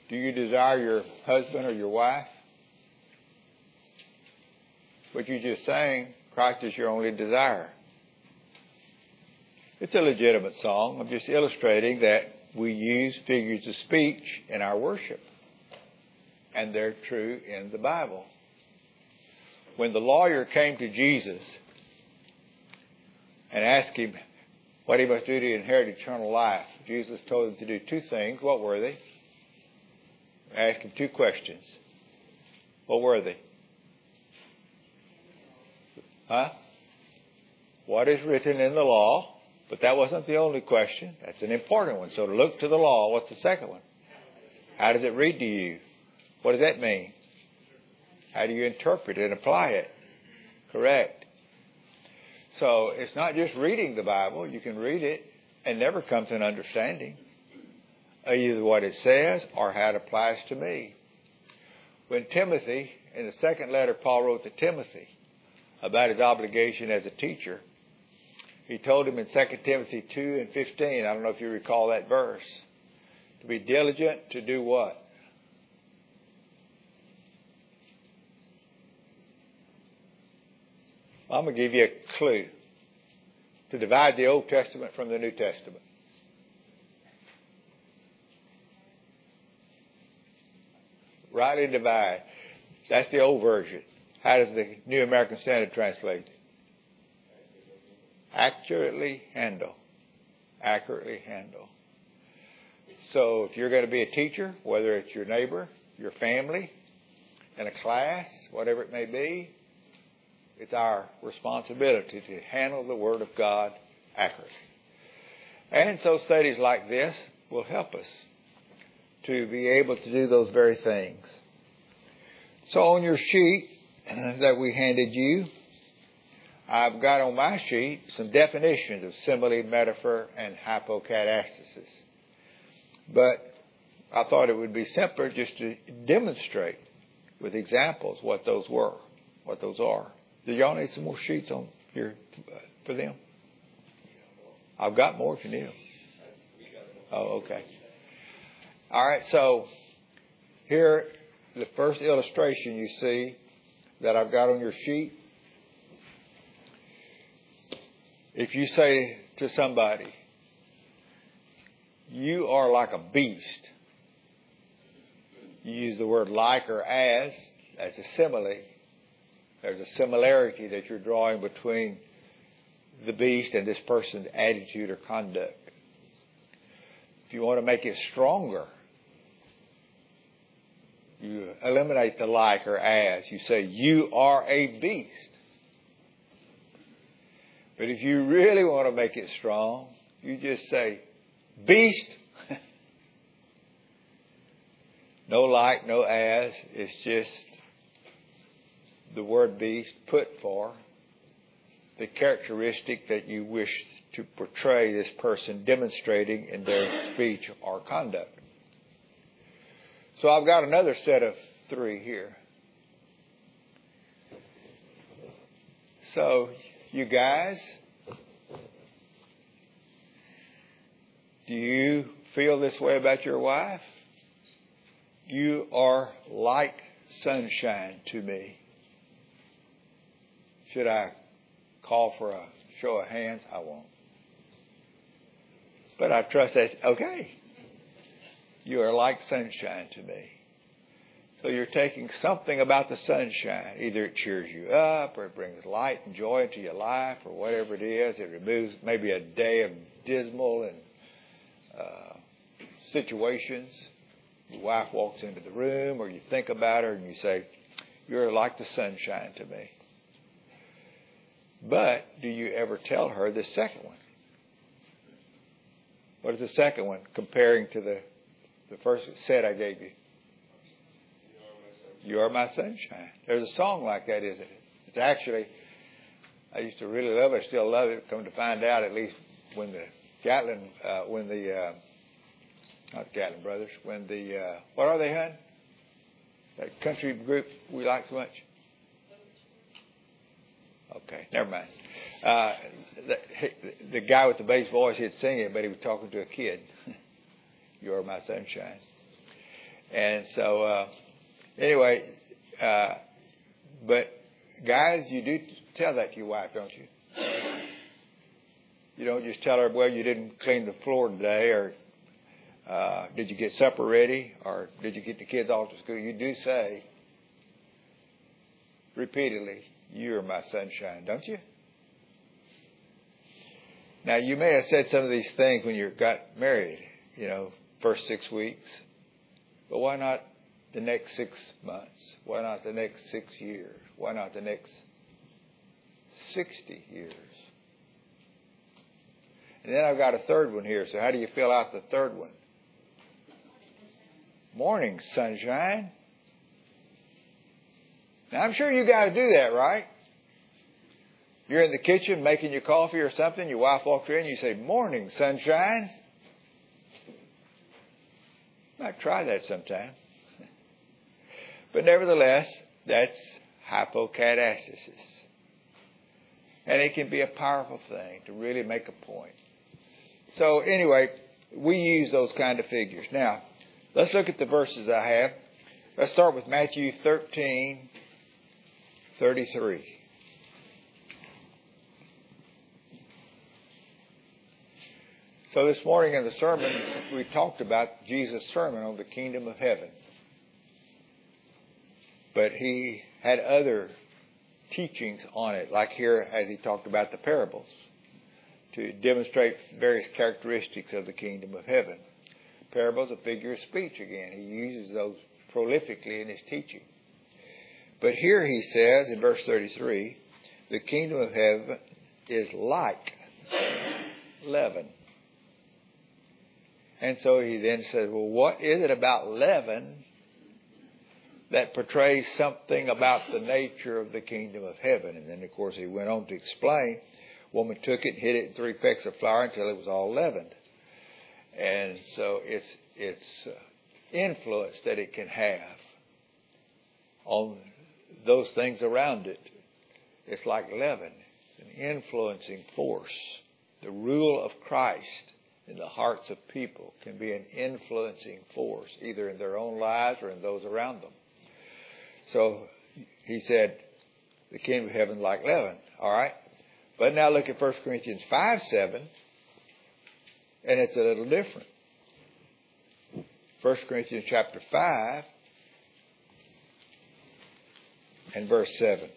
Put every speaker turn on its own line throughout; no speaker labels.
Do you desire your husband or your wife? What you just sang, Christ is your only desire. It's a legitimate song. I'm just illustrating that we use figures of speech in our worship. And they're true in the Bible. When the lawyer came to Jesus and asked him what he must do to inherit eternal life, Jesus told him to do two things. What were they? Asked him two questions. What were they? What is written in the law? But that wasn't the only question. That's an important one. So to look to the law, what's the second one? How does it read to you? What does that mean? How do you interpret it and apply it? Correct. So it's not just reading the Bible. You can read it and never come to an understanding of either what it says or how it applies to me. When Timothy, in the second letter Paul wrote to Timothy about his obligation as a teacher, he told him in 2 Timothy 2:15, I don't know if you recall that verse, to be diligent to do what? I'm going to give you a clue. To divide the Old Testament from the New Testament. Rightly divide. That's the old version. How does the New American Standard translate it? Accurately handle. Accurately handle. So if you're going to be a teacher, whether it's your neighbor, your family, in a class, whatever it may be, it's our responsibility to handle the Word of God accurately. And so studies like this will help us to be able to do those very things. So on your sheet that we handed you, I've got on my sheet some definitions of simile, metaphor, and hypocatastasis. But I thought it would be simpler just to demonstrate with examples what those were, what those are. Do y'all need some more sheets on here for them? I've got more if you need them. Oh, okay. All right, so here, the first illustration you see that I've got on your sheet. If you say to somebody, you are like a beast, you use the word like or as a simile. There's a similarity that you're drawing between the beast and this person's attitude or conduct. If you want to make it stronger, you eliminate the like or as. You say, you are a beast. But if you really want to make it strong, you just say, beast. No like, no as. It's just the word beast put for the characteristic that you wish to portray this person demonstrating in their speech or conduct. So I've got another set of 3 here. So you guys, do you feel this way about your wife? You are like sunshine to me. Should I call for a show of hands? I won't. But I trust that's okay. You are like sunshine to me. So you're taking something about the sunshine. Either it cheers you up or it brings light and joy into your life or whatever it is. It removes maybe a day of dismal and situations. Your wife walks into the room or you think about her and you say, you're like the sunshine to me. But do you ever tell her the second one? What is the second one comparing to the first set I gave you? You are my sunshine. There's a song like that, isn't it? It's actually, I used to really love it. I still love it. Come to find out, at least when the Gatlin, not Gatlin Brothers, when the, what are they, hon? That country group we like so much? Okay, never mind. The guy with the bass voice, he'd sing it, but he was talking to a kid. You are my sunshine. And so, anyway, but guys, you do tell that to your wife, don't you? You don't just tell her, well, you didn't clean the floor today, or did you get supper ready, or did you get the kids off to school? You do say repeatedly, you're my sunshine, don't you? Now, you may have said some of these things when you got married, first 6 weeks. But why not the next 6 months? Why not the next 6 years? Why not the next 60 years? And then I've got a third one here. So how do you fill out the third one? Morning, sunshine. Now, I'm sure you guys do that, right? You're in the kitchen making your coffee or something. Your wife walks in and you say, morning, sunshine. Might try that sometime. But nevertheless, that's hypokatastasis. And it can be a powerful thing to really make a point. So anyway, we use those kind of figures. Now, let's look at the verses I have. Let's start with Matthew 13:33. So this morning in the sermon, we talked about Jesus' sermon on the kingdom of heaven. But he had other teachings on it, like here as he talked about the parables, to demonstrate various characteristics of the kingdom of heaven. Parables, a figure of speech again. He uses those prolifically in his teaching. But here he says in verse 33, the kingdom of heaven is like leaven. And so he then says, well, what is it about leaven that portrays something about the nature of the kingdom of heaven? And then, of course, he went on to explain, woman took it and hid it in 3 pecks of flour until it was all leavened. And so it's influence that it can have on those things around it. It's like leaven. It's an influencing force. The rule of Christ in the hearts of people can be an influencing force, either in their own lives or in those around them. So he said, the kingdom of heaven like leaven. All right. But now look at 1 Corinthians 5:7, and it's a little different. 1 Corinthians chapter 5 and verse 7.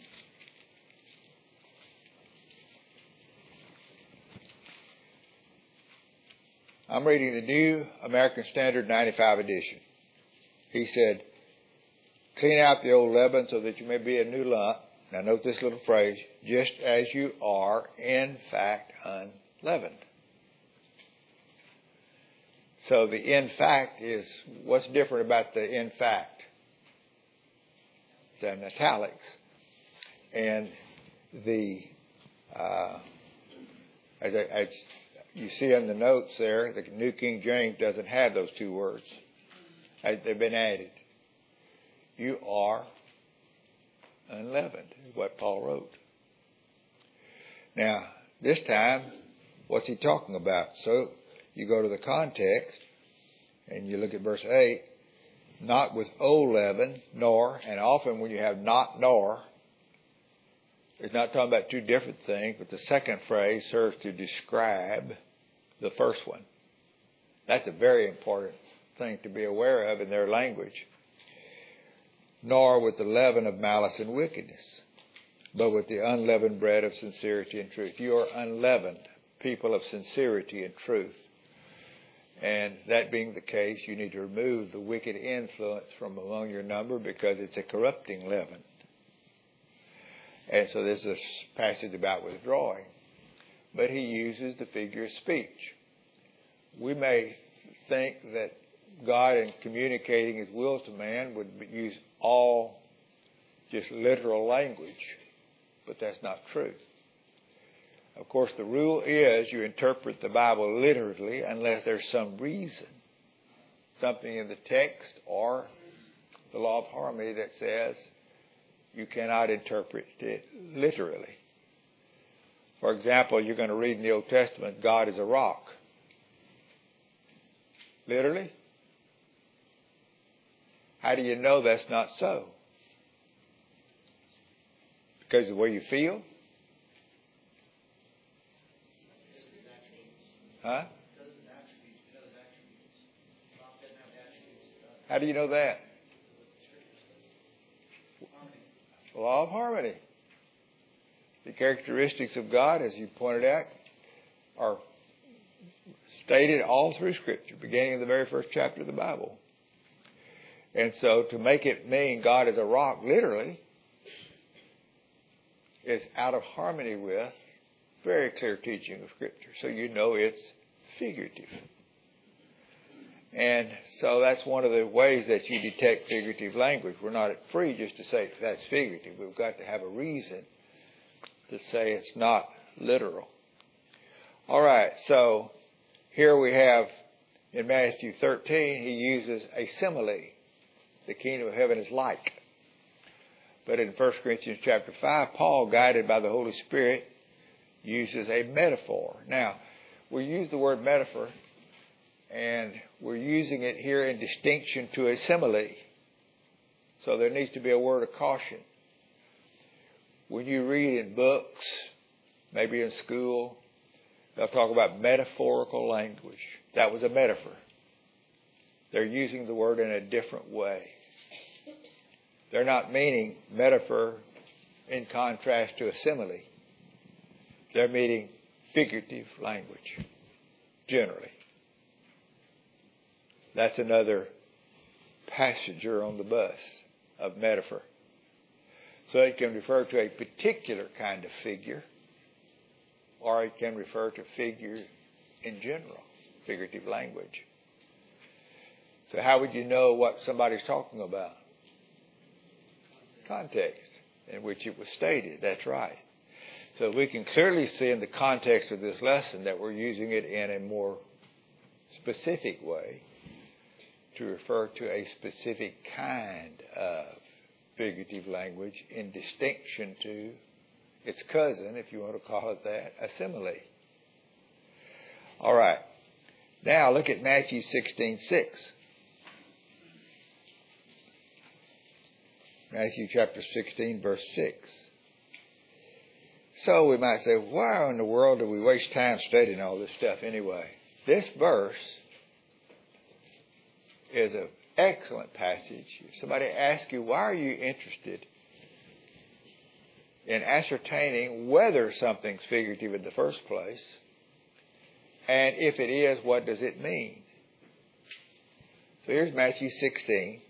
I'm reading the New American Standard 95 edition. He said, clean out the old leaven so that you may be a new lump. Now note this little phrase, just as you are in fact unleavened. So the in fact is, what's different about the in fact? The italics. And the, as you see in the notes there, the New King James doesn't have those two words. They've been added. You are unleavened, is what Paul wrote. Now, this time, what's he talking about? So you go to the context and you look at verse 8. Not with old leaven, nor, and often when you have not nor, it's not talking about two different things, but the second phrase serves to describe the first one. That's a very important thing to be aware of in their language. Nor with the leaven of malice and wickedness, but with the unleavened bread of sincerity and truth. You are unleavened, people of sincerity and truth. And that being the case, you need to remove the wicked influence from among your number because it's a corrupting leaven. And so this is a passage about withdrawing. But he uses the figure of speech. We may think that God, in communicating his will to man, would use all just literal language. But that's not true. Of course, the rule is you interpret the Bible literally unless there's some reason, something in the text or the law of harmony that says you cannot interpret it literally. For example, you're going to read in the Old Testament, God is a rock. Literally? How do you know that's not so? Because of the way you feel? Huh? How do you know that? Law of harmony. The characteristics of God, as you pointed out, are stated all through Scripture, beginning in the very first chapter of the Bible. And so to make it mean God is a rock, literally, is out of harmony with very clear teaching of Scripture. So you know it's figurative. And so that's one of the ways that you detect figurative language. We're not free just to say that's figurative. We've got to have a reason to say it's not literal. All right, so here we have in Matthew 13, he uses a simile. The kingdom of heaven is like. But in 1 Corinthians chapter 5, Paul, guided by the Holy Spirit, uses a metaphor. Now, we use the word metaphor, and we're using it here in distinction to a simile. So there needs to be a word of caution. When you read in books, maybe in school, they'll talk about metaphorical language. That was a metaphor. They're using the word in a different way. They're not meaning metaphor in contrast to a simile. They're meaning figurative language, generally. That's another passenger on the bus of metaphor. So it can refer to a particular kind of figure, or it can refer to figure in general, figurative language. So how would you know what somebody's talking about? Context in which it was stated. That's right. So we can clearly see in the context of this lesson that we're using it in a more specific way to refer to a specific kind of figurative language in distinction to its cousin, if you want to call it that, a simile. All right. Now look at Matthew 16:6. Matthew chapter 16, verse 6. So we might say, why in the world do we waste time studying all this stuff anyway? This verse is an excellent passage. If somebody asks you, why are you interested in ascertaining whether something's figurative in the first place? And if it is, what does it mean? So here's Matthew 16,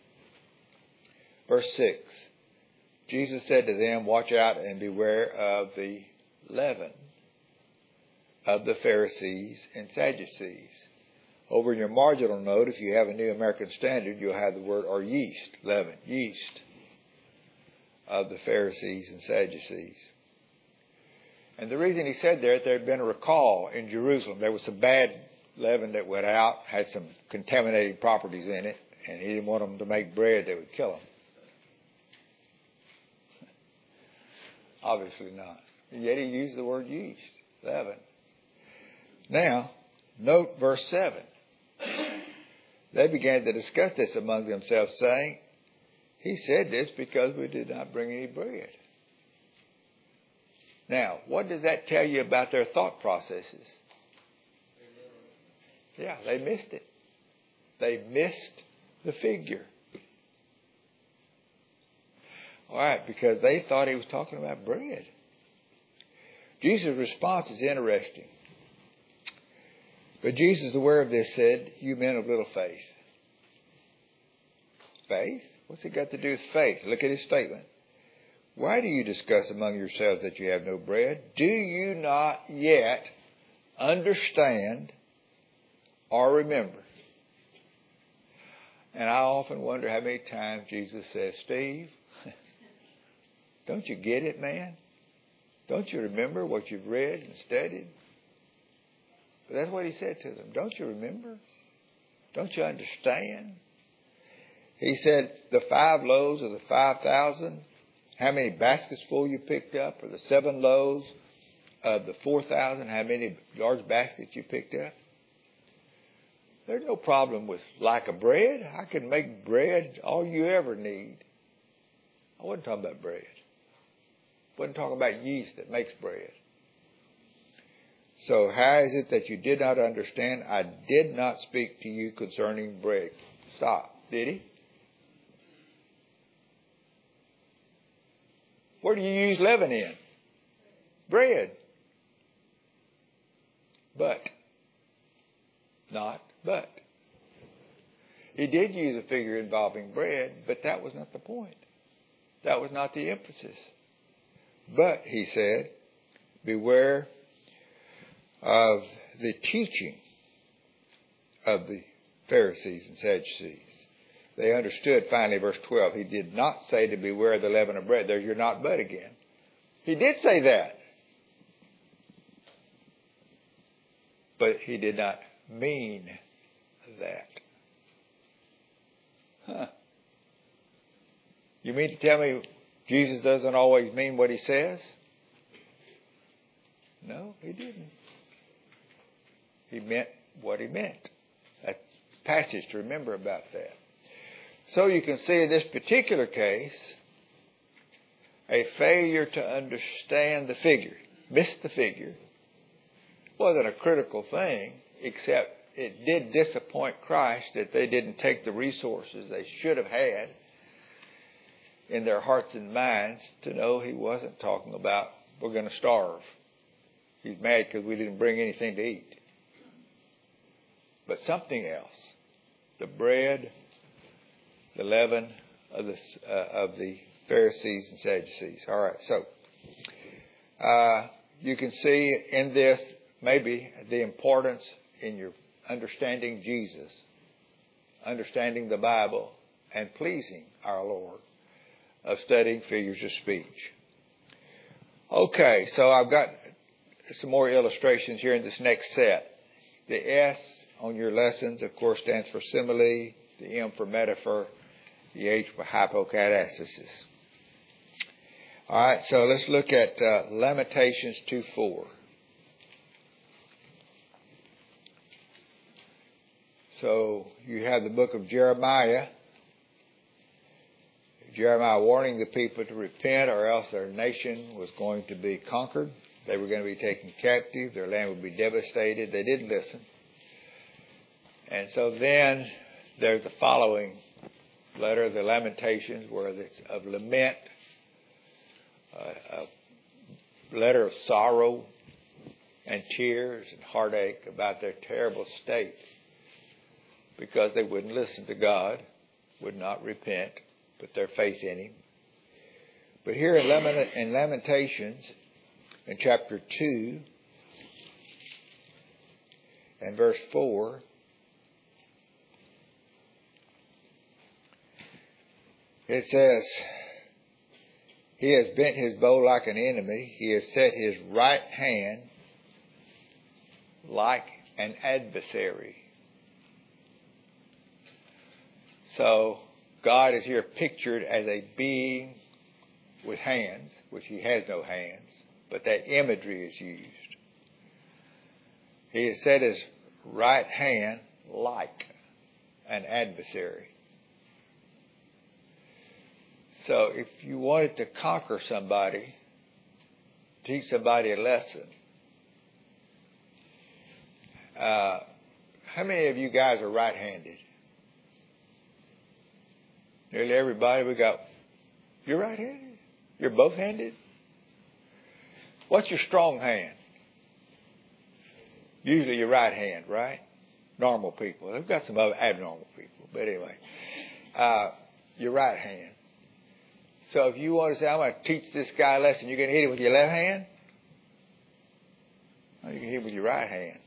verse 6. Jesus said to them, watch out and beware of the leaven of the Pharisees and Sadducees. Over in your marginal note, if you have a New American Standard, you'll have the word or yeast, leaven, yeast of the Pharisees and Sadducees. And the reason he said that, there had been a recall in Jerusalem. There was some bad leaven that went out, had some contaminating properties in it, and he didn't want them to make bread that would kill them. Obviously not. And yet he used the word yeast, leaven. Now, note verse 7. They began to discuss this among themselves, saying, he said this because we did not bring any bread. Now, what does that tell you about their thought processes? Yeah, they missed it. They missed the figure. All right, because they thought he was talking about bread. Jesus' response is interesting. But Jesus, aware of this, said, you men of little faith. Faith? What's it got to do with faith? Look at his statement. Why do you discuss among yourselves that you have no bread? Do you not yet understand or remember? And I often wonder how many times Jesus says, Steve, don't you get it, man? Don't you remember what you've read and studied? But that's what he said to them. Don't you remember? Don't you understand? He said the 5 loaves of the 5,000, how many baskets full you picked up? Or the 7 loaves of the 4,000, how many large baskets you picked up? There's no problem with lack of bread. I can make bread all you ever need. I wasn't talking about bread. I wasn't talking about yeast that makes bread. So how is it that you did not understand? I did not speak to you concerning bread. Stop. Did he? Where do you use leaven in? Bread. But. Not but. He did use a figure involving bread, but that was not the point. That was not the emphasis. But, he said, beware of the teaching of the Pharisees and Sadducees. They understood, finally, verse 12. He did not say to beware of the leaven of bread. There's your not but again. He did say that. But he did not mean that. You mean to tell me Jesus doesn't always mean what he says? No, he didn't. He meant what he meant. That passage to remember about that. So you can see in this particular case, a failure to understand the figure, missed the figure, wasn't a critical thing, except it did disappoint Christ that they didn't take the resources they should have had in their hearts and minds to know he wasn't talking about we're going to starve. He's mad because we didn't bring anything to eat. But something else. The bread, the leaven of the Pharisees and Sadducees. All right, so you can see in this maybe the importance in your understanding Jesus, understanding the Bible, and pleasing our Lord, of studying figures of speech. Okay, so I've got some more illustrations here in this next set. The S on your lessons, of course, stands for simile, the M for metaphor, the H for hypocatastasis. All right, so let's look at Lamentations 2:4. So you have the book of Jeremiah. Jeremiah warning the people to repent or else their nation was going to be conquered. They were going to be taken captive. Their land would be devastated. They didn't listen. And so then there's the following letter, the Lamentations, where it's of lament, a letter of sorrow and tears and heartache about their terrible state because they wouldn't listen to God, would not repent, put their faith in Him. But here in Lamentations, in chapter 2 and verse 4, it says, He has bent his bow like an enemy. He has set his right hand like an adversary. So God is here pictured as a being with hands, which he has no hands, but that imagery is used. He has set his right hand like an adversary. So if you wanted to conquer somebody, teach somebody a lesson, how many of you guys are right-handed? Nearly everybody. You're right-handed? You're both-handed? What's your strong hand? Usually your right hand, right? Normal people. They've got some other abnormal people. But anyway, your right hand. So if you want to say, I'm going to teach this guy a lesson, you're going to hit him with your left hand? No, you can hit him with your right hand.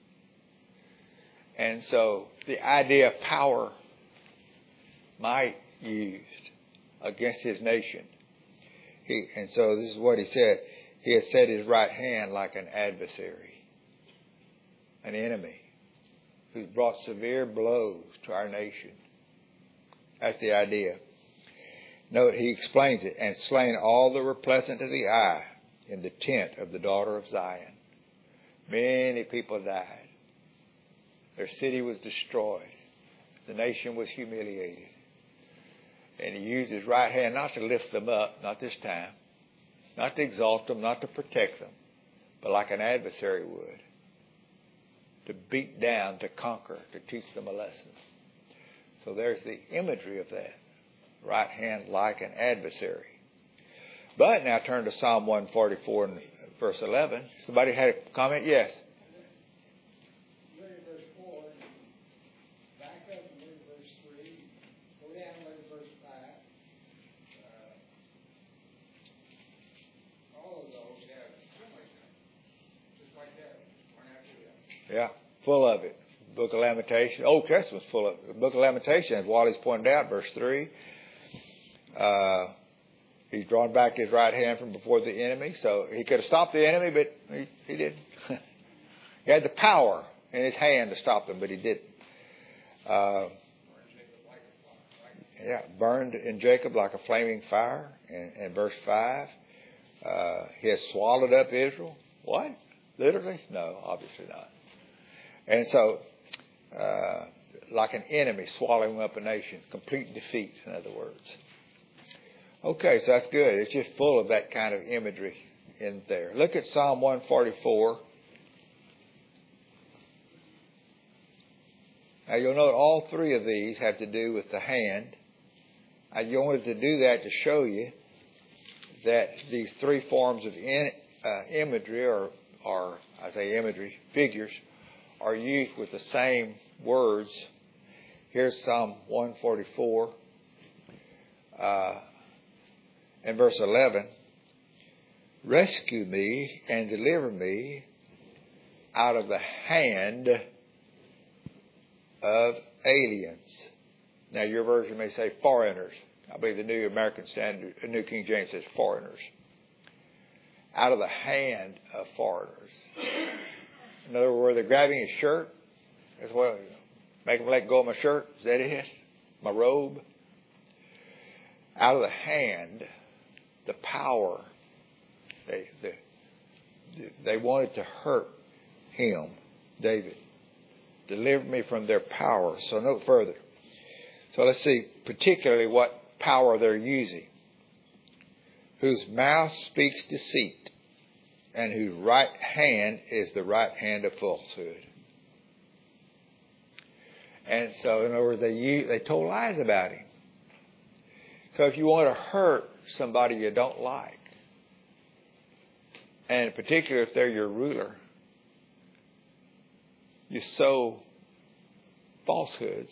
And so the idea of power, might used against his nation. And so this is what he said. He has set his right hand like an adversary, an enemy, who's brought severe blows to our nation. That's the idea. Note, he explains it, and slain all that were pleasant to the eye in the tent of the daughter of Zion. Many people died. Their city was destroyed. The nation was humiliated. And he used his right hand not to lift them up, not this time, not to exalt them, not to protect them, but like an adversary would, to beat down, to conquer, to teach them a lesson. So there's the imagery of that. Right hand like an adversary. But now turn to Psalm 144 and verse 11. Somebody had a comment? Yes.
Verse 4, back up and read verse 3, go down and read verse 5. All of those have just like that, one after the other.
Yeah, full of it. Book of Lamentations. Old Testament's full of it. The Book of Lamentations, as Wally's pointed out, verse 3. He's drawn back his right hand from before the enemy. So he could have stopped the enemy, but he didn't. He had the power in his hand to stop them, but he didn't. Burned in Jacob like a flaming fire. In verse 5, he has swallowed up Israel. What? Literally? No, obviously not. And so, like an enemy swallowing up a nation. Complete defeat, in other words. Okay, so that's good. It's just full of that kind of imagery in there. Look at Psalm 144. Now you'll note all three of these have to do with the hand. I wanted to do that to show you that these three forms of imagery, or I say imagery, figures, are used with the same words. Here's Psalm 144. In verse 11, rescue me and deliver me out of the hand of aliens. Now your version may say foreigners. I believe the New American Standard, New King James says foreigners. Out of the hand of foreigners. In other words, they're grabbing his shirt. That's what, make them let go of my shirt. Is that it? My robe. Out of the hand, the power. They wanted to hurt him, David. Deliver me from their power. So note further. So let's see particularly what power they're using. Whose mouth speaks deceit, and whose right hand is the right hand of falsehood. And so, in other words, they told lies about him. So if you want to hurt somebody you don't like, and in particular if they're your ruler, you sow falsehoods,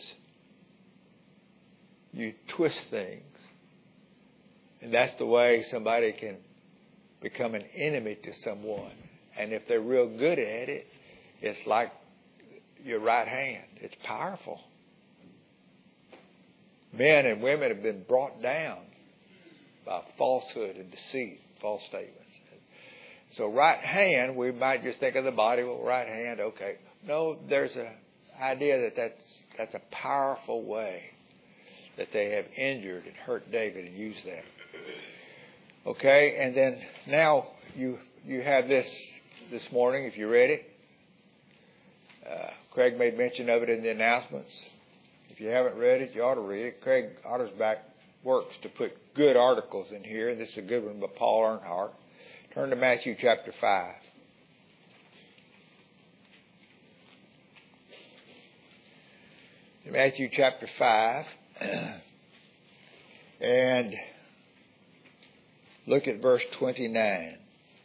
you twist things, and that's the way somebody can become an enemy to someone. And if they're real good at it, it's like your right hand. It's powerful. Men and women have been brought down by falsehood and deceit, false statements. So right hand, we might just think of the body, well, right hand, okay. No, there's an idea that's a powerful way that they have injured and hurt David and used that. Okay, and then now you have this morning, if you read it. Craig made mention of it in the announcements. If you haven't read it, you ought to read it. Craig Ottersbach works to put good articles in here. This is a good one by Paul Earnhardt. Turn to Matthew chapter 5. Matthew chapter 5. And look at verse 29.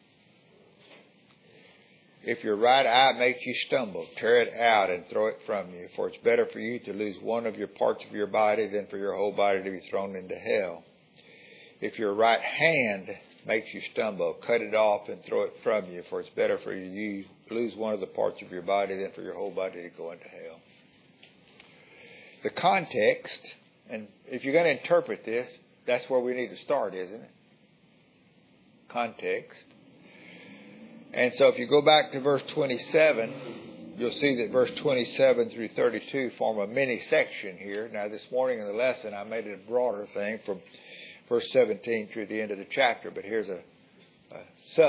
If your right eye makes you stumble, tear it out and throw it from you. For it's better for you to lose one of your parts of your body than for your whole body to be thrown into hell. If your right hand makes you stumble, cut it off and throw it from you. For it's better for you to lose one of the parts of your body than for your whole body to go into hell. The context, and if you're going to interpret this, that's where we need to start, isn't it? Context. And so if you go back to verse 27, you'll see that verse 27 through 32 form a mini section here. Now this morning in the lesson I made it a broader thing from verse 17 through the end of the chapter. But here's a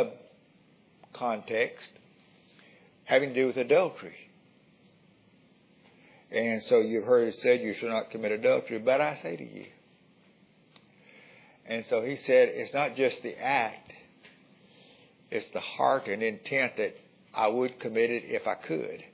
sub-context having to do with adultery. And so you've heard it said, you shall not commit adultery, but I say to you. And so he said, it's not just the act, it's the heart and intent that I would commit it if I could.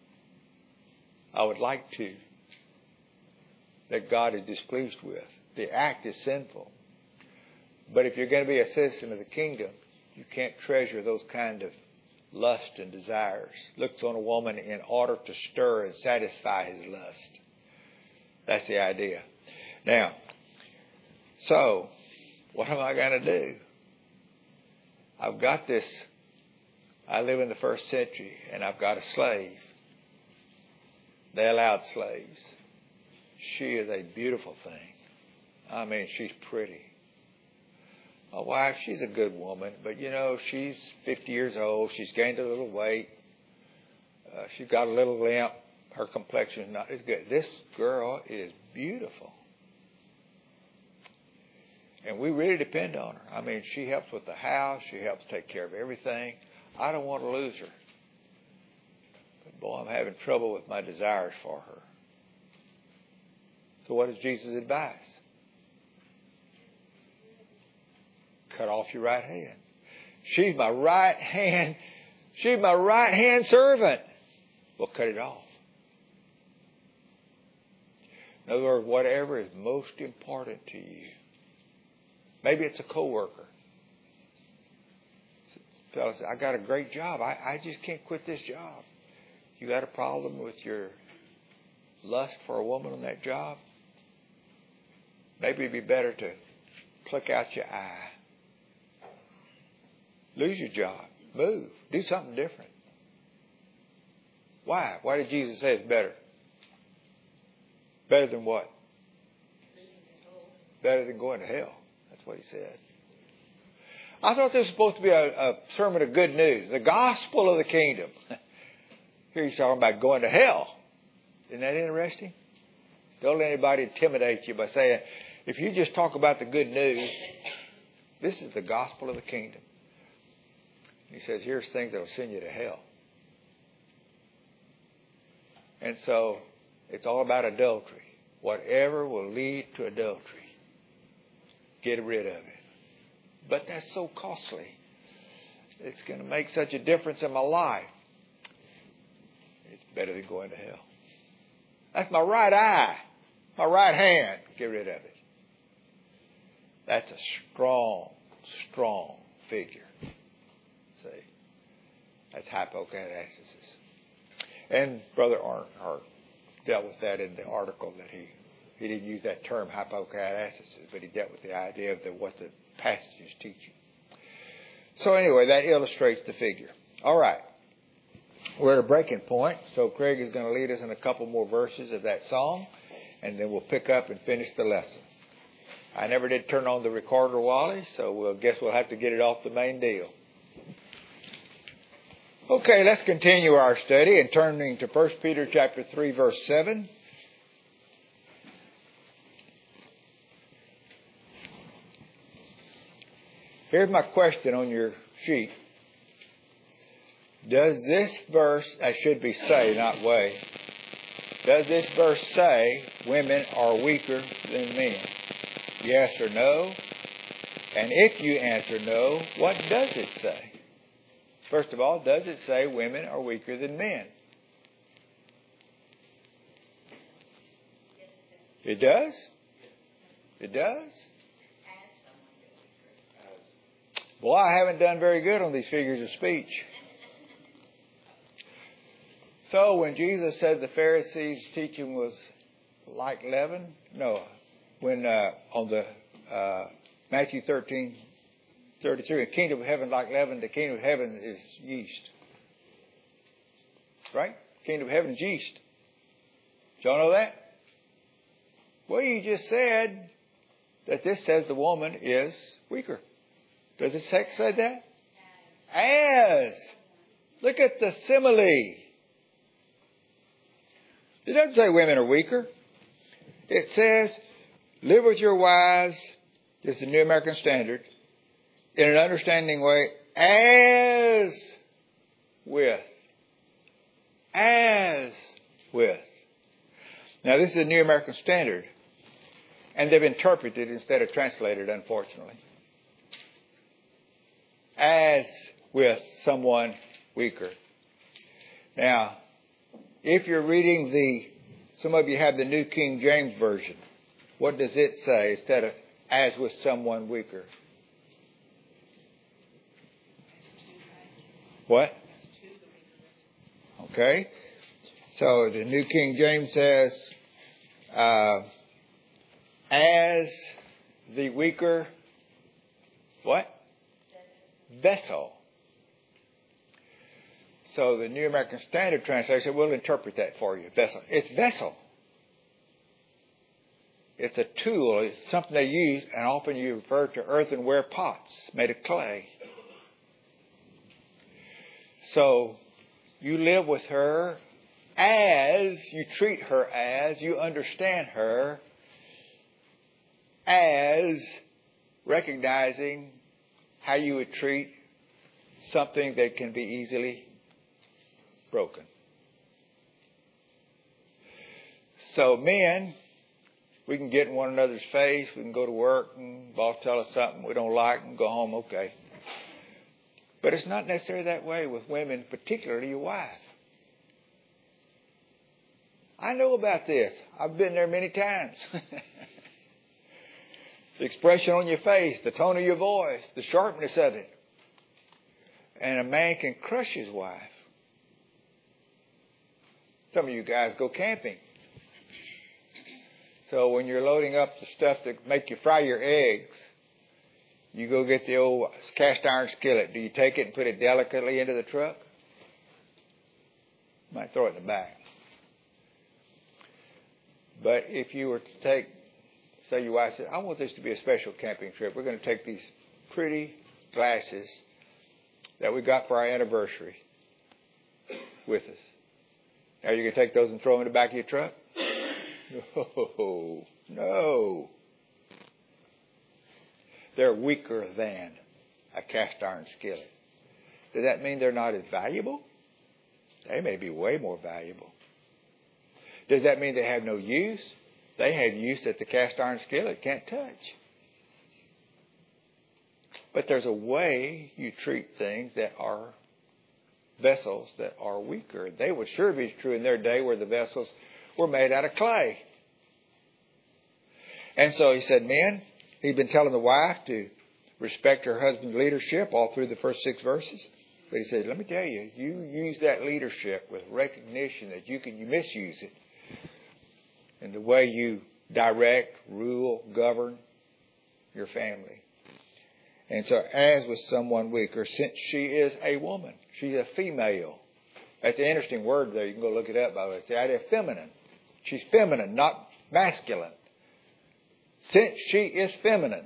I would like to. That God is displeased with. The act is sinful. But if you're going to be a citizen of the kingdom, you can't treasure those kind of lust and desires. Looks on a woman in order to stir and satisfy his lust. That's the idea. Now, so, what am I going to do? I've got this. I live in the first century, and I've got a slave. They allowed slaves. She is a beautiful thing. I mean, she's pretty. My wife, she's a good woman, but she's 50 years old. She's gained a little weight. She's got a little limp. Her complexion is not as good. This girl is beautiful. And we really depend on her. I mean, she helps with the house. She helps take care of everything. I don't want to lose her. But boy, I'm having trouble with my desires for her. So what does Jesus advise? Cut off your right hand. She's my right hand. She's my right hand servant. Well, cut it off. In other words, whatever is most important to you. Maybe it's a coworker. Fellas, I got a great job. I just can't quit this job. You got a problem with your lust for a woman on that job? Maybe it'd be better to pluck out your eye. Lose your job. Move. Do something different. Why? Why did Jesus say it's better? Better than what? Better than going to hell. That's what he said. I thought this was supposed to be a sermon of good news. The gospel of the kingdom. Here he's talking about going to hell. Isn't that interesting? Don't let anybody intimidate you by saying, if you just talk about the good news, this is the gospel of the kingdom. He says, here's things that will send you to hell. And so, it's all about adultery. Whatever will lead to adultery, get rid of it. But that's so costly. It's going to make such a difference in my life. It's better than going to hell. That's my right eye, my right hand. Get rid of it. That's a strong, strong figure. See, that's hypokerasis. And Brother Arnhart dealt with that in the article that he didn't use that term hypokerasis, but he dealt with the idea of what the passage is teaching. So anyway, that illustrates the figure. All right. We're at a breaking point, so Craig is going to lead us in a couple more verses of that song, and then we'll pick up and finish the lesson. I never did turn on the recorder, Wally, so guess we'll have to get it off the main deal. Okay, let's continue our study and turning to 1 Peter chapter 3, verse 7. Here's my question on your sheet. Does this verse, that should be say, not way, does this verse say women are weaker than men? Yes or no? And if you answer no, what does it say? First of all, does it say women are weaker than men? It does? It does? Well, I haven't done very good on these figures of speech. So when Jesus said the Pharisees' teaching was like leaven, when on the Matthew 13:33, the kingdom of heaven like leaven, the kingdom of heaven is yeast. Right? Kingdom of heaven is yeast. Did y'all know that? Well, you just said that this says the woman is weaker. Does the text say that? As. Look at the simile. It doesn't say women are weaker. It says, live with your wives, this is the New American Standard, in an understanding way, as with. Now, this is a New American Standard, and they've interpreted instead of translated, unfortunately. As with someone weaker. Now, if you're reading some of you have the New King James Version. What does it say instead of as with someone weaker? What? Okay. So the New King James says, as the weaker, what? Vessel. So the New American Standard Translation will interpret that for you. Vessel. It's vessel. It's a tool. It's something they use, and often you refer to earthenware pots made of clay. So you live with her as, you treat her as, you understand her as recognizing how you would treat something that can be easily broken. So men, we can get in one another's face. We can go to work and boss tell us something we don't like and go home okay. But it's not necessarily that way with women, particularly your wife. I know about this. I've been there many times. The expression on your face, the tone of your voice, the sharpness of it. And a man can crush his wife. Some of you guys go camping. So when you're loading up the stuff to make you fry your eggs, you go get the old cast iron skillet. Do you take it and put it delicately into the truck? You might throw it in the back. But if you were to take, say your wife said, I want this to be a special camping trip. We're going to take these pretty glasses that we got for our anniversary with us. Are you going to take those and throw them in the back of your truck? No. They're weaker than a cast iron skillet. Does that mean they're not as valuable? They may be way more valuable. Does that mean they have no use? They have use that the cast iron skillet can't touch. But there's a way you treat things that are vessels that are weaker. They would sure be true in their day where the vessels were made out of clay. And so he said, men, he'd been telling the wife to respect her husband's leadership all through the first 6 verses. But he said, let me tell you, you use that leadership with recognition that you misuse it. And the way you direct, rule, govern your family. And so as with someone weaker, since she is a woman, she's a female. That's an interesting word there. You can go look it up, by the way. It's the idea of feminine. She's feminine, not masculine. Since she is feminine.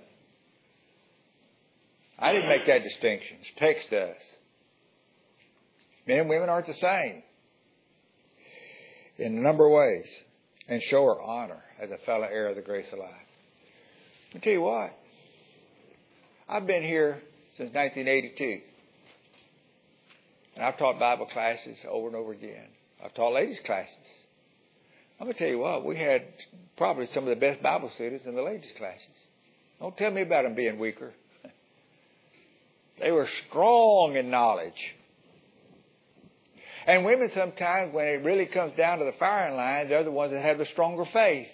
I didn't make that distinction. This text does. Men and women aren't the same in a number of ways. And show her honor as a fellow heir of the grace of life. I'll tell you what. I've been here since 1982. And I've taught Bible classes over and over again. I've taught ladies' classes. I'm going to tell you what. We had probably some of the best Bible students in the ladies' classes. Don't tell me about them being weaker. They were strong in knowledge. And women sometimes, when it really comes down to the firing line, they're the ones that have the stronger faith.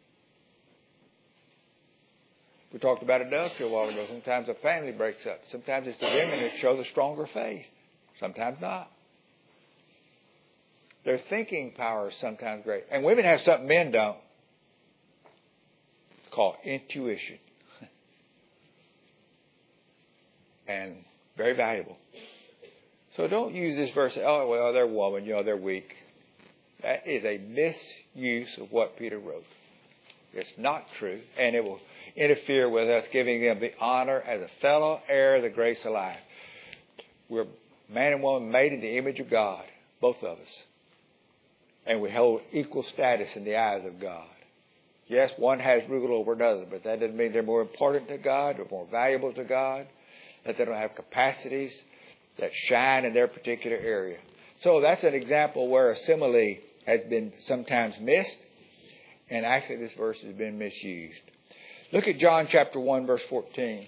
We talked about adultery a while ago. Sometimes a family breaks up. Sometimes it's the women that show the stronger faith. Sometimes not. Their thinking power is sometimes great. And women have something men don't. It's called intuition. And very valuable. So don't use this verse, oh, well, they're woman, they're weak. That is a misuse of what Peter wrote. It's not true, and it will interfere with us giving them the honor as a fellow heir of the grace of life. We're man and woman made in the image of God, both of us. And we hold equal status in the eyes of God. Yes, one has rule over another, but that doesn't mean they're more important to God or more valuable to God, that they don't have capacities that shine in their particular area. So that's an example where a simile has been sometimes missed. And actually this verse has been misused. Look at John chapter 1, verse 14.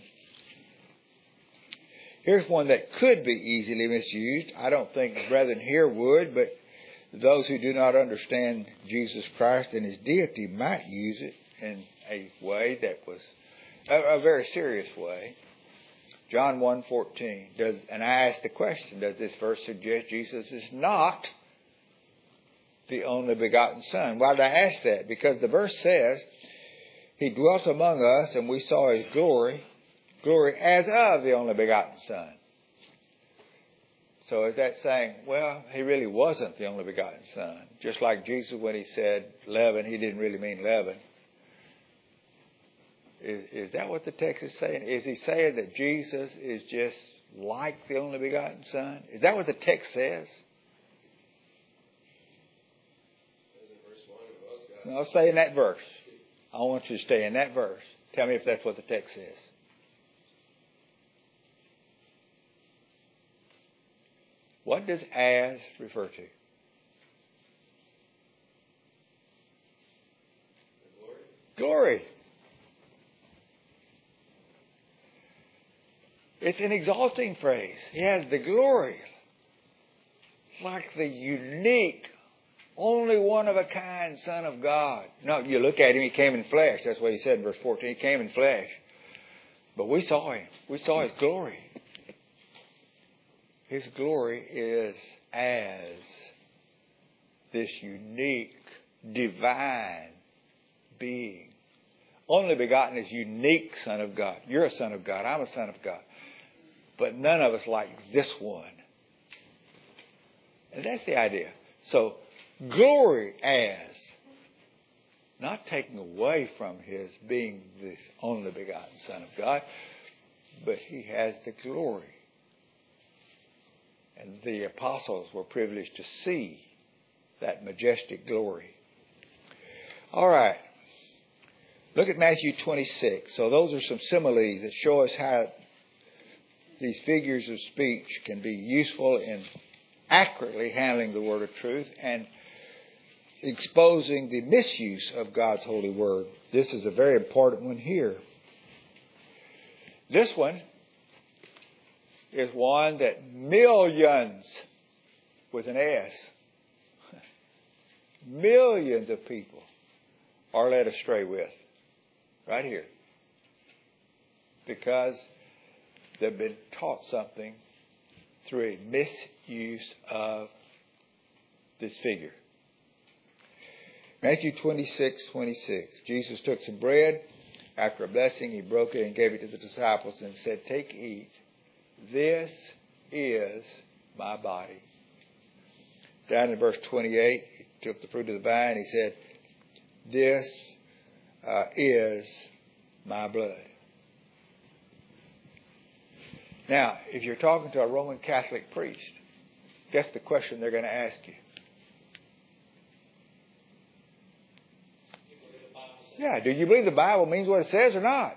Here's one that could be easily misused. I don't think brethren here would, but those who do not understand Jesus Christ and His deity might use it in a way that was a very serious way. John 1:14. And I asked the question, does this verse suggest Jesus is not the only begotten Son? Why did I ask that? Because the verse says, He dwelt among us and we saw His glory as of the only begotten Son. So is that saying, well, He really wasn't the only begotten Son? Just like Jesus, when He said leaven, He didn't really mean leaven. Is that what the text is saying? Is He saying that Jesus is just like the only begotten Son? Is that what the text says? No, stay in that verse. I want you to stay in that verse. Tell me if that's what the text says. What does as refer to? Glory. It's an exalting phrase. He has the glory. Like the unique, only one of a kind Son of God. No, you look at Him, He came in flesh. That's what He said in verse 14. He came in flesh. But we saw Him. We saw His glory. His glory is as this unique, divine being. Only begotten is unique Son of God. You're a Son of God. I'm a Son of God. But none of us like this one. And that's the idea. So, glory as, not taking away from His being the only begotten Son of God, but He has the glory. And the apostles were privileged to see that majestic glory. All right. Look at Matthew 26. So those are some similes that show us how these figures of speech can be useful in accurately handling the word of truth and exposing the misuse of God's holy word. This is a very important one here. This one is one that millions, with an S, millions of people are led astray with. Right here. Because they've been taught something through a misuse of this figure. Matthew 26:26. Jesus took some bread. After a blessing, He broke it and gave it to the disciples and said, "Take, eat. This is my body." Down in verse 28, He took the fruit of the vine. He said, "This is my blood." Now, if you're talking to a Roman Catholic priest, guess the question they're going to ask you. Yeah, do you believe the Bible means what it says or not?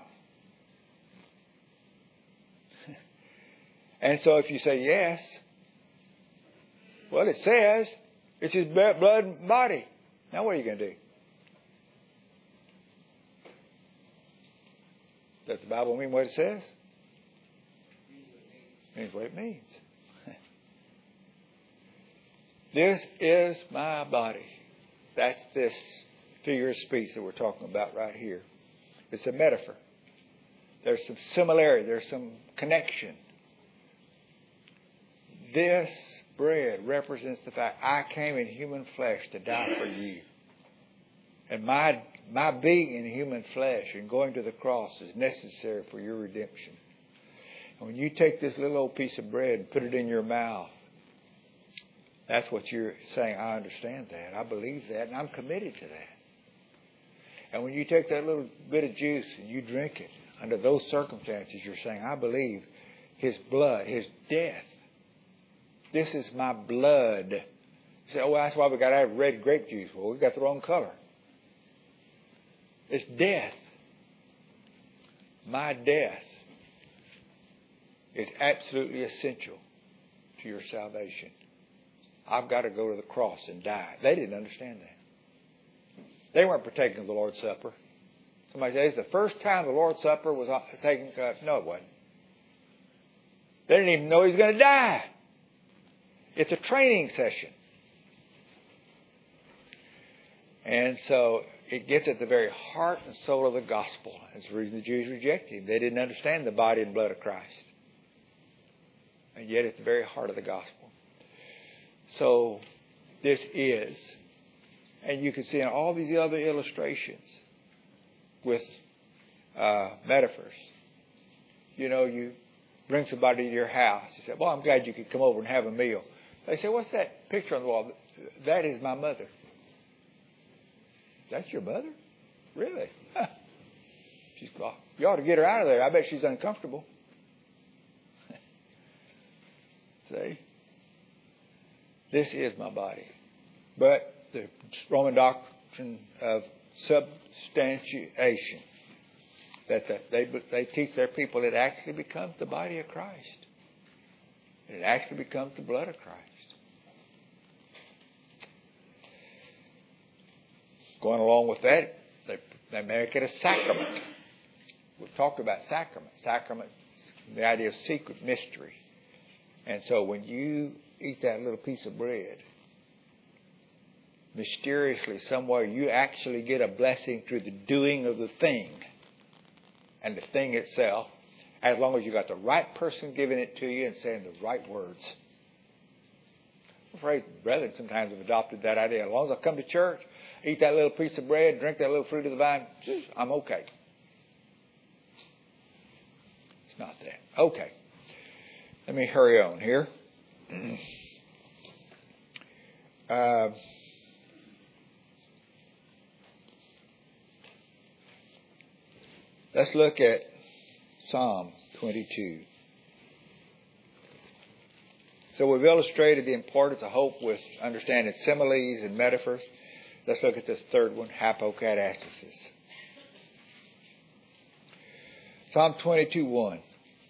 And so if you say yes, well, it says it's His blood and body. Now what are you going to do? Does the Bible mean what it says? It means what it means. This is my body. That's this figure of speech that we're talking about right here. It's a metaphor. There's some similarity. There's some connection. This bread represents the fact I came in human flesh to die for you. And my being in human flesh and going to the cross is necessary for your redemption. And when you take this little old piece of bread and put it in your mouth, that's what you're saying. I understand that. I believe that. And I'm committed to that. And when you take that little bit of juice and you drink it, under those circumstances, you're saying, I believe His blood, His death. This is my blood. You say, oh, well, that's why we got to have red grape juice. Well, we got the wrong color. It's death. My death is absolutely essential to your salvation. I've got to go to the cross and die. They didn't understand that. They weren't partaking of the Lord's Supper. Somebody says the first time the Lord's Supper was taken. No, it wasn't. They didn't even know he was going to die. It's a training session. And so it gets at the very heart and soul of the gospel. That's the reason the Jews rejected him. They didn't understand the body and blood of Christ. And yet it's the very heart of the gospel. So this is, and you can see in all these other illustrations with metaphors. You know, you bring somebody to your house. You say, well, I'm glad you could come over and have a meal. They say, what's that picture on the wall? That is my mother. That's your mother? Really? Huh. You ought to get her out of there. I bet she's uncomfortable. See? This is my body. But the Roman doctrine of substantiation, that they teach their people it actually becomes the body of Christ. It actually becomes the blood of Christ. Going along with that, they make it a sacrament. We've talked about sacrament. Sacrament, the idea of secret mystery. And so when you eat that little piece of bread, mysteriously, somewhere, you actually get a blessing through the doing of the thing and the thing itself, as long as you got the right person giving it to you and saying the right words. I'm afraid brethren sometimes have adopted that idea. As long as I come to church, eat that little piece of bread, drink that little fruit of the vine, I'm okay. It's not that. Okay. Let me hurry on here. Let's look at Psalm 22. So we've illustrated the importance of hope with understanding similes and metaphors. Let's look at this third one, hypokatastasis. Psalm 22:1.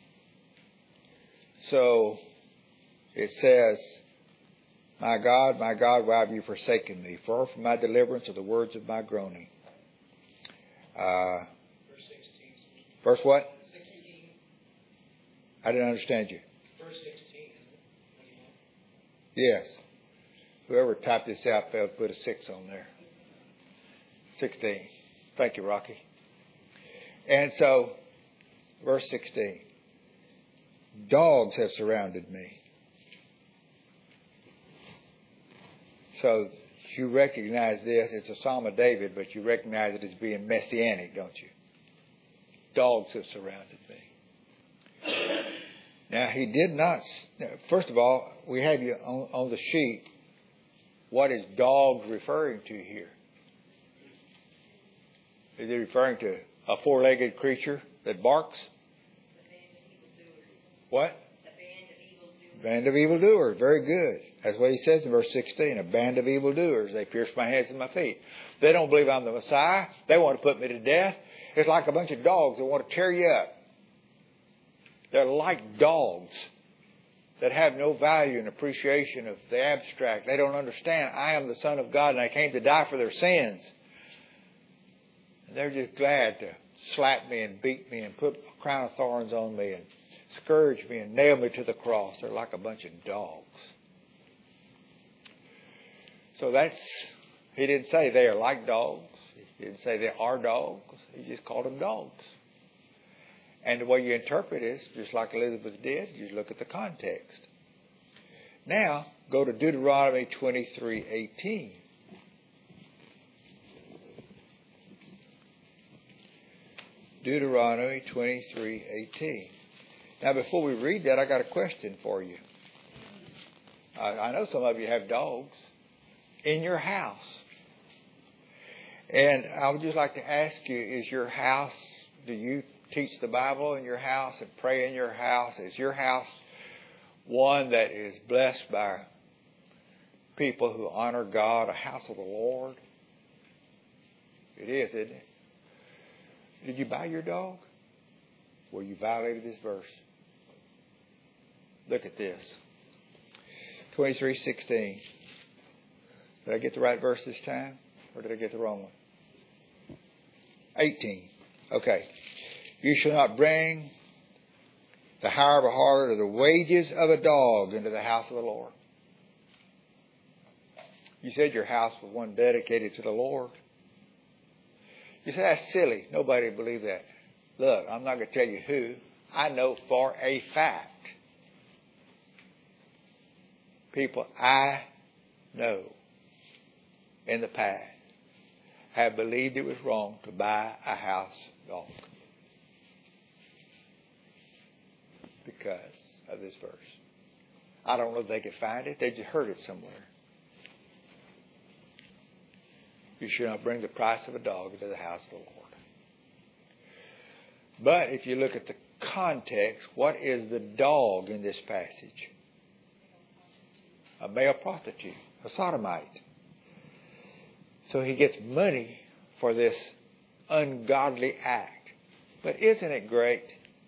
So it says, my God, why have you forsaken me? Far from my deliverance are the words of my groaning. Verse 16. Verse what? 16. I didn't understand you.
Verse 16, isn't it?
Yes. Whoever typed this out failed to put a 6 on there. 16. Thank you, Rocky. And so, verse 16. Dogs have surrounded me. So you recognize this. It's a Psalm of David, but you recognize it as being messianic, don't you? Dogs have surrounded me. Now, he did not... First of all, we have you on the sheet. What is dogs referring to here? Is he referring to a four-legged creature that barks? What? A band of evildoers. Very good. That's what he says in verse 16. A band of evildoers. They pierce my hands and my feet. They don't believe I'm the Messiah. They want to put me to death. It's like a bunch of dogs that want to tear you up. They're like dogs that have no value and appreciation of the abstract. They don't understand. I am the Son of God and I came to die for their sins. And they're just glad to slap me and beat me and put a crown of thorns on me and scourge me and nail me to the cross. They're like a bunch of dogs. So he didn't say they are like dogs. He didn't say they are dogs. He just called them dogs. And the way you interpret is, just like Elizabeth did, you look at the context. Now, go to Deuteronomy 23:18. Deuteronomy 23:18. Now, before we read that, I got a question for you. I know some of you have dogs in your house. And I would just like to ask you, is your house, do you teach the Bible in your house and pray in your house? Is your house one that is blessed by people who honor God, a house of the Lord? It is, isn't it? Did you buy your dog? Well, you violated this verse. Look at this. 23:16. Did I get the right verse this time? Or did I get the wrong one? 18. Okay. You shall not bring the hire of a harlot or the wages of a dog into the house of the Lord. You said your house was one dedicated to the Lord. You say, that's silly. Nobody would believe that. Look, I'm not going to tell you who. I know for a fact. People I know in the past have believed it was wrong to buy a house dog because of this verse. I don't know if they could find it. They just heard it somewhere. You shall not bring the price of a dog into the house of the Lord. But if you look at the context, what is the dog in this passage? A male prostitute, a sodomite. So he gets money for this ungodly act. But isn't it great?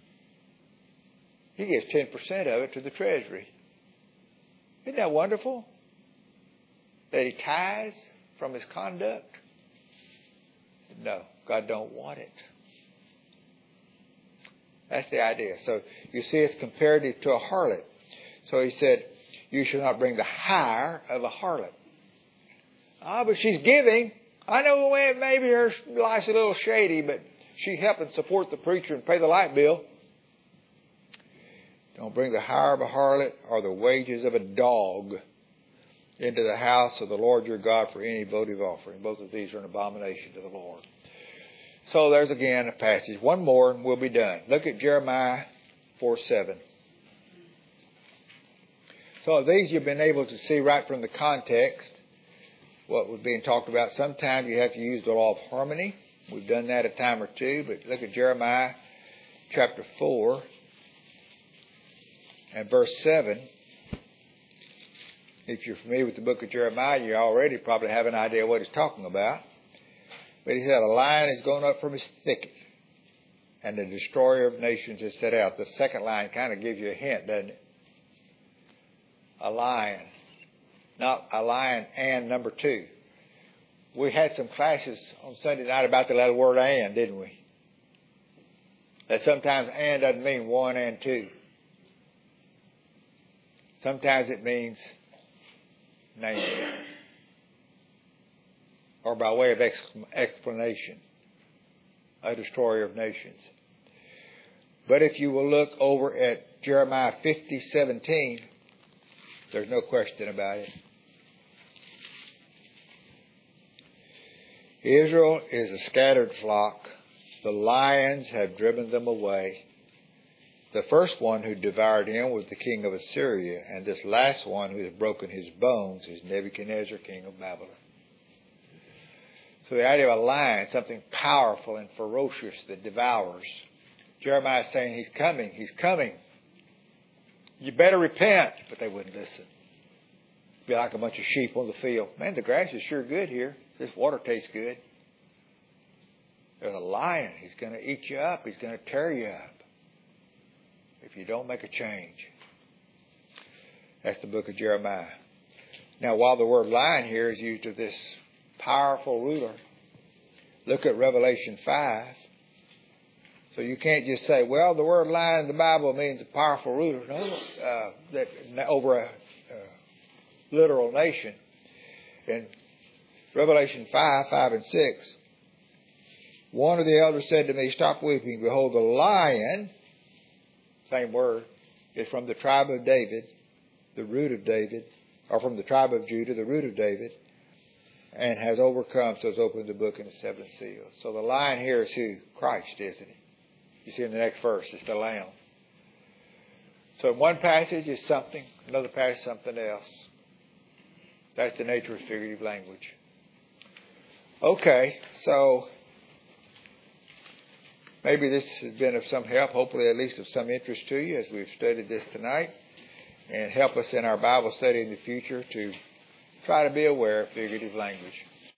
He gives 10% of it to the treasury. Isn't that wonderful? That he tithes from his conduct? No, God don't want it. That's the idea. So you see it's comparative to a harlot. So he said, you shall not bring the hire of a harlot. But she's giving. I know maybe her life's a little shady, but she's helping support the preacher and pay the light bill. Don't bring the hire of a harlot or the wages of a dog into the house of the Lord your God for any votive offering. Both of these are an abomination to the Lord. So there's again a passage. One more and we'll be done. Look at Jeremiah 4:7. So these you've been able to see right from the context what was being talked about. Sometimes you have to use the law of harmony. We've done that a time or two. But look at Jeremiah chapter 4 and verse 7. If you're familiar with the book of Jeremiah, you already probably have an idea what he's talking about. But he said, a lion is going up from his thicket, and the destroyer of nations is set out. The second line kind of gives you a hint, doesn't it? A lion. Not a lion and number two. We had some classes on Sunday night about the little word and, didn't we? That sometimes and doesn't mean one and two. Sometimes it means name. Or by way of explanation. A destroyer of nations. But if you will look over at Jeremiah 50:17, there's no question about it. Israel is a scattered flock. The lions have driven them away. The first one who devoured him was the king of Assyria, and this last one who has broken his bones is Nebuchadnezzar, king of Babylon. So the idea of a lion, something powerful and ferocious that devours. Jeremiah is saying, he's coming, he's coming. You better repent. But they wouldn't listen. Be like a bunch of sheep on the field. Man, the grass is sure good here. This water tastes good. There's a lion. He's going to eat you up. He's going to tear you up if you don't make a change. That's the book of Jeremiah. Now, while the word lion here is used of this powerful ruler, look at Revelation 5. So you can't just say, well, the word lion in the Bible means a powerful ruler. No, that over a literal nation. In Revelation 5 and 6, one of the elders said to me, stop weeping. Behold, the lion, same word, is from the tribe of David, the root of David, or from the tribe of Judah, the root of David, and has overcome, so it's opened the book in the seven seals. So the lion here is who? Christ, isn't it? You see in the next verse, it's the Lamb. So in one passage is something, another passage something else. That's the nature of figurative language. Okay, so maybe this has been of some help, hopefully at least of some interest to you as we've studied this tonight, and help us in our Bible study in the future to try to be aware of figurative language.